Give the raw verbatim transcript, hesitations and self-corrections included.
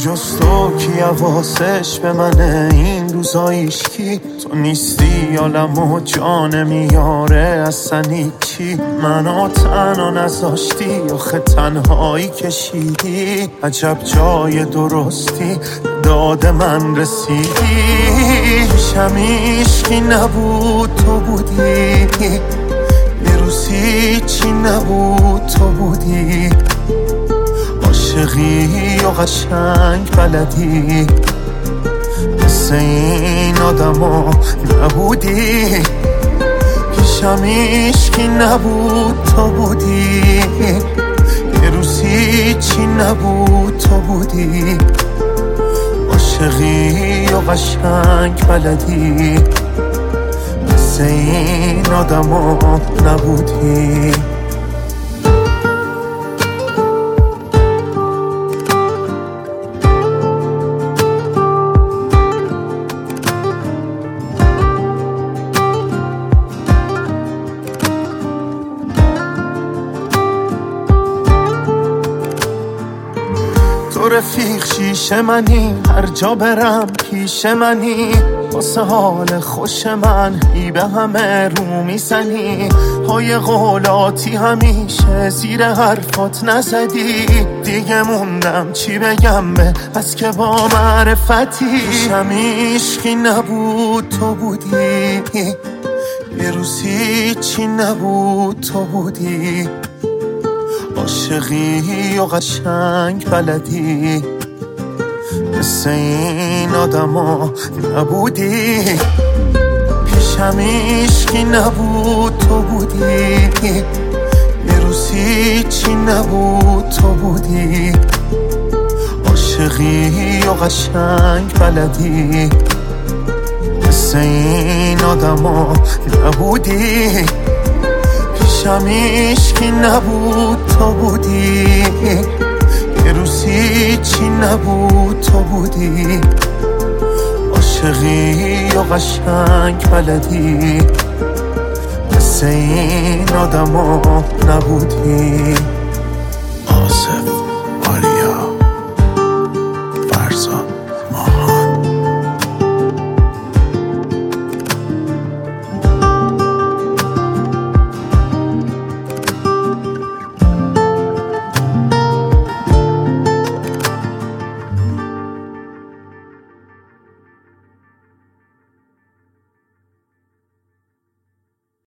جز تو کی حواسش به منه این روزایش کی؟ تو نیستی عالم و جان میاره اصلا هیچی، منو تنها نذاشتی آخه تنهایی کشیدی، عجب جای درستی داد من رسیدی. پیشم هیچکی نبود تو بودی، یه روزی چی نبود تو بودی، عاشقی و قشنگ بلدی، مثل این آدما نبودی. پیشم هیچکی نبود تو بودی، یه روزی چی نبود تو بودی، عاشقی و قشنگ بلدی، مثل این آدما نبودی. تو رفیق شیشه منی، هر جا برم پیش منی، واسه حال خوش من ای به همه رو میزنی، های قولاتی همیشه زیر حرفات نزدی، دیگه موندم چی بگم به بس که با معرفتی. پیشم هیچکی نبود تو بودی، یه روزی چی نبود تو بودی، عاشقی و قشنگ بلدی، مثل این آدما نبودی. پیشم هیچکی نبود تو بودی، یه روزی چی نبود تو بودی، عاشقی و قشنگ بلدی، مثل این آدما نبودی. پیشم هیچکی نبود تو بودی، یه روزی چی نبود تو بودی، عاشقی و قشنگ بلدی، مثل این آدما نبودی. آصف